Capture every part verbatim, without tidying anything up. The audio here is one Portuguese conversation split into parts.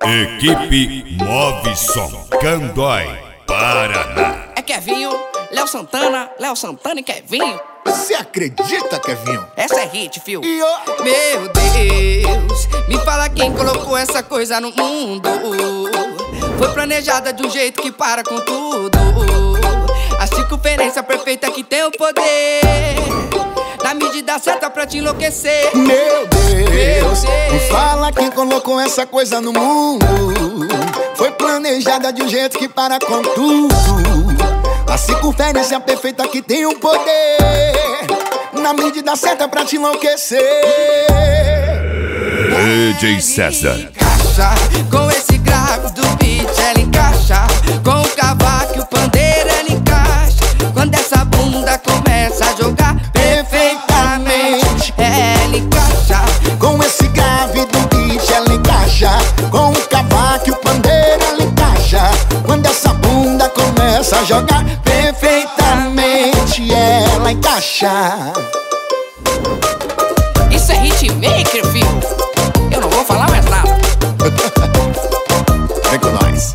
Equipe Move Som, Candói, Paraná. É Kevinho, Léo Santana, Léo Santana e Kevinho. Você acredita, Kevinho? Essa é hit, fio. E eu... Meu Deus, me fala quem colocou essa coisa no mundo. Foi planejada de um jeito que para com tudo. A circunferência perfeita que tem o poder, na medida certa pra te enlouquecer. Meu Deus, Meu Deus, me fala quem colocou essa coisa no mundo. Foi planejada de um jeito que para com tudo. A circunferência perfeita que tem o poder, na medida certa pra te enlouquecer. D J César. Encaixa com esse grave do beat, ela encaixa com o cavaco e o pandeiro, ela encaixa. Quando essa bunda começa a jogar perfeitamente, ela encaixa Com esse grave do beat ela encaixa, com o cavaco e o pandeiro ela encaixa. Quando essa bunda começa a jogar perfeitamente, ela encaixa. Isso é hitmaker, filho. Eu não vou falar mais nada. Vem com nós.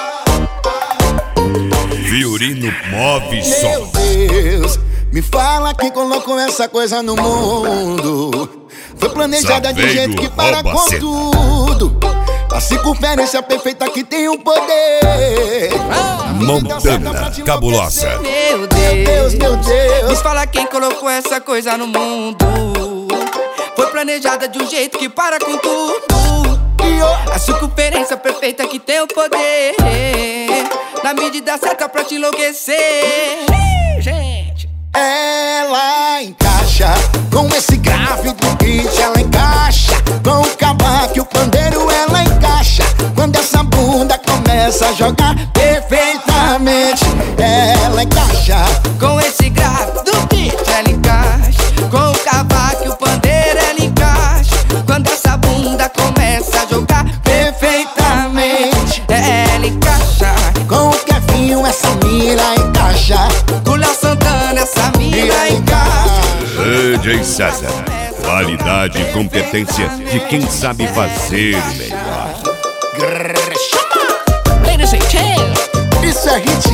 Violino Move Meu Som. Deus, me fala quem colocou essa coisa no mundo. Foi planejada de um Saveiro jeito que para rouba com cena. tudo. A circunferência perfeita que tem o poder, Ah, Montana Cabulosa. meu Meu Deus, Deus, meu Me Deus. fala quem colocou essa coisa no mundo. Foi planejada de um jeito que para com tudo. E eu- A circunferência perfeita que tem o poder, na medida certa pra te enlouquecer. Gente, Ela encaixa com esse grave do beat, ela encaixa com o cavaco e o pandeiro, ela encaixa. Quando essa bunda começa a jogar perfeitamente, ela encaixa. com esse grave do beat, ela encaixa com o cavaco e o pandeiro, ela encaixa. Quando essa bunda começa a jogar perfeitamente, ela encaixa. Com o Kevinho essa mira encaixa. Com o Léo Santana essa mina encaixa. D J César. Qualidade e competência de quem sabe fazer o melhor. Grrr, chama. Ladies and gentlemen, Isso é hit